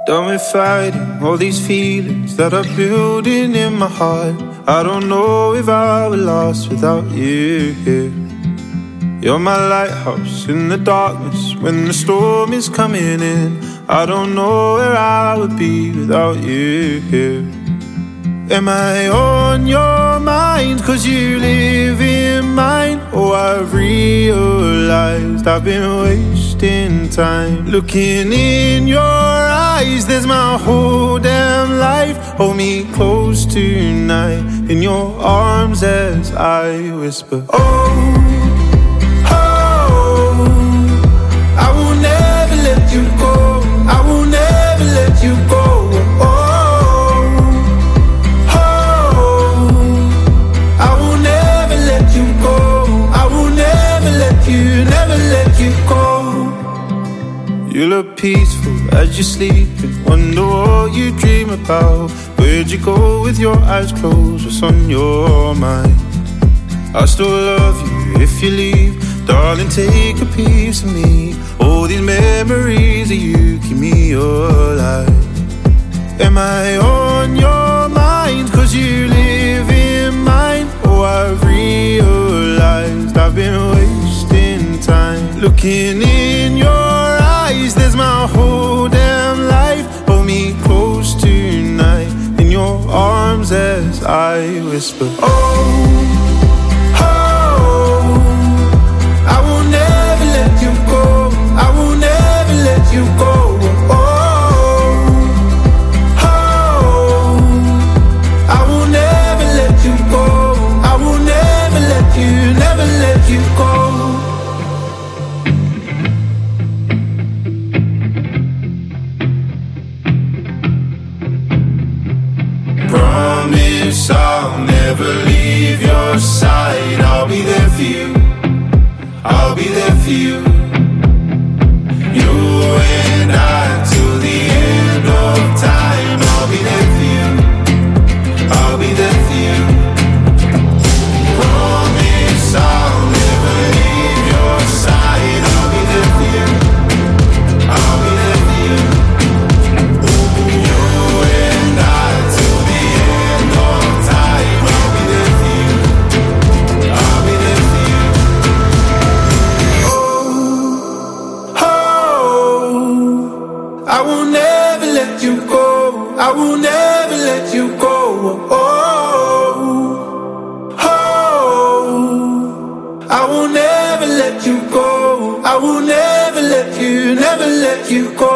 Done with fighting all these feelings that are building in my heart. I don't know if I will last without you here. You're my lighthouse in the darkness when the storm is coming in. I don't know where I would be without you here. Am I on your mind? 'Cause you live in mine. Oh, I've realized I've been wasting time looking in your eyes. There's my whole damn life. Hold me close tonight in your arms as I whisper, oh, oh, I will never let you go. I will never let you go. You look peaceful as you sleep and wonder what you dream about. Where'd you go with your eyes closed? What's on your mind? I still love you if you leave. Darling, take a piece of me. All these memories of you keep me alive. Am I on your mind? 'Cause you live in mine. Oh, I've realized I've been wasting time looking in your eyes. There's my whole damn life. Hold me close tonight in your arms as I whisper, oh, oh, I will never let you go. I will never let you go. Oh, oh, I will never let you go. I will never let you go. Promise I'll never leave your side. I'll be there for you. I'll be there for you. You and I till the end of time. I'll be there for you. I'll be there for you. Promise I'll never leave your side. I'll be there for you. I'll be there for you. You and I till the end of time. I'll be there for you. I'll be there for you. Oh, oh, I will never let you go. I will never let you go. Oh, oh, I will never let you go. I will never let you go.